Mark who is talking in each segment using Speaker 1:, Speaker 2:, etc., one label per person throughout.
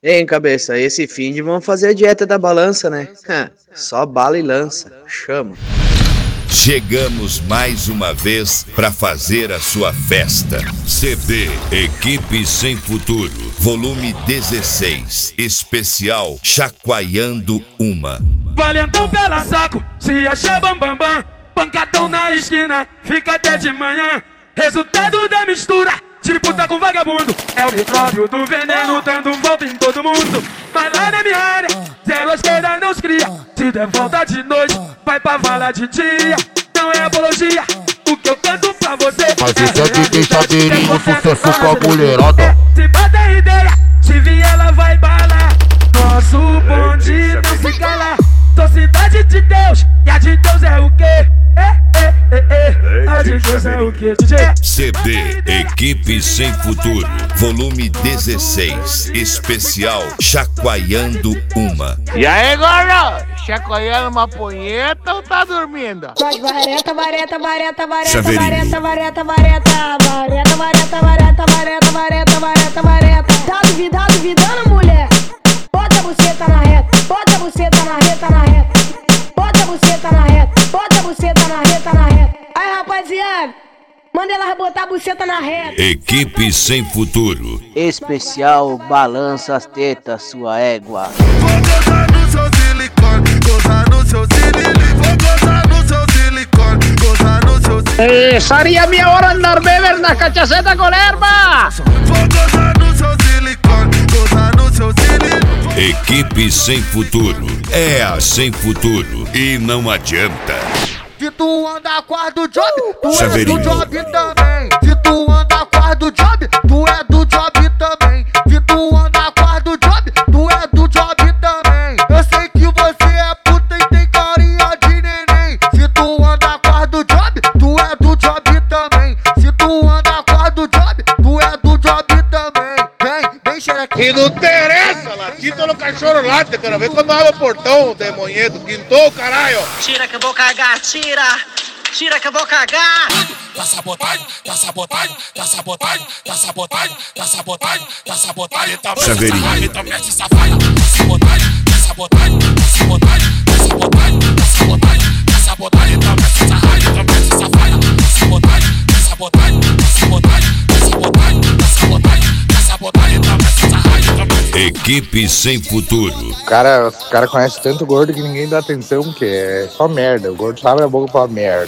Speaker 1: Hein, cabeça, esse fim de vamos fazer a dieta da balança, né? Só bala e lança. Chama.
Speaker 2: Chegamos mais uma vez para fazer a sua festa. CD Equipe Sem Futuro, volume 16, especial Chacoalhando Uma.
Speaker 3: Valentão pela saco, se acha bambambam, pancadão na esquina, fica até de manhã. Resultado da mistura, disputa com vagabundo, é o micróbio do veneno dando volta em todo mundo. Mas lá na minha área, zero esquerda não se cria. Se der volta de noite, vai pra vala de dia. Não é apologia, o que eu canto pra você.
Speaker 4: Mas esse aqui tem chaveirinho, sucesso com a mulherada.
Speaker 3: Se bata ideia, se vir ela vai balar. Nosso bonde não se cala. Sou cidade de Deus, e a de Deus é o quê? A de Deus é o quê, DJ?
Speaker 2: CD Equipe Sem Futuro, volume 16, especial Chacoalhando Uma.
Speaker 4: E aí, gordo? Chacoalhando uma punheta ou tá dormindo?
Speaker 5: Vareta, vareta, vareta, vareta,
Speaker 2: Chaveirinho.
Speaker 5: vareta, vareta, vareta, vareta, vareta, vareta, vareta, vareta, vareta, vareta. Tá duvidando, mulher? Bota a buceta na reta, bota a buceta na reta, na reta. Bota a buceta na reta, bota a buceta na reta, na reta. Aí, rapaziada, manda ela botar a buceta na reta.
Speaker 2: Equipe Sem Futuro,
Speaker 1: Especial Balança as Tetas, sua égua.
Speaker 6: Vou gozar no seu silicone, gozar no seu silicone. Vou gozar no seu silicone, gozar no seu silicone.
Speaker 4: Seria minha hora de andar beber na cachaceta com erva.
Speaker 6: Vou gozar no seu silicone, gozar no seu silicone.
Speaker 2: Equipe Sem Futuro, é a Sem Futuro e não adianta.
Speaker 4: Se tu anda quarto do job, tu é
Speaker 2: Chaveirinho.
Speaker 4: do job também. Se tu anda quarto do job, tu é do job também. Se tu anda quarto do job, tu é do job também. Eu sei que você é puta e tem carinha de neném. Se tu anda quarto do job, tu é do job também. Se tu anda quarto do job, tu é do job também. Vem xerequinha.
Speaker 7: E não interessa, latita no cachorro late, quero ver quando abre o portão, demonhedo, quintou, caralho.
Speaker 8: Tira que eu vou cagar, tira! Tira que eu vou cagar!
Speaker 3: Tá sabotagem, tá sabotagem, tá sabotagem, tá sabotagem, tá sabotagem, tá sabotagem, tá
Speaker 2: Chaveirinho.
Speaker 3: então mexe essa faia, tá sabotagem, tá sabotagem, tá sabotagem, tá sabotagem, tá sabotagem, tá sabotagem, então mexe essa raia, então mexe essa faia, tá sabotagem, tá sabotagem, tá sabotagem, tá sabotagem, tá sabotagem, tá sabotagem, então mexe essa raia, então mexe.
Speaker 2: Equipe Sem Futuro,
Speaker 9: Os cara conhecem tanto gordo que ninguém dá atenção, que é só merda. O gordo só abre a boca pra merda.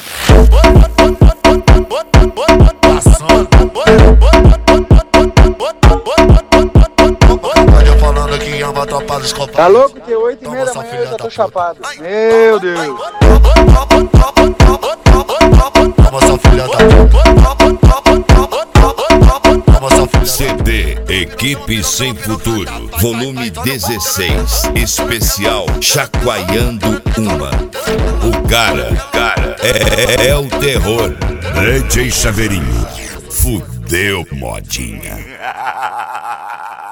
Speaker 7: Tá louco que 8h30 da manhã eu já tô chapado. Meu Deus.
Speaker 2: CD Equipe Sem Futuro, volume 16, especial Chacoalhando Uma. O cara é o terror. DJ Chaveirinho, fudeu modinha.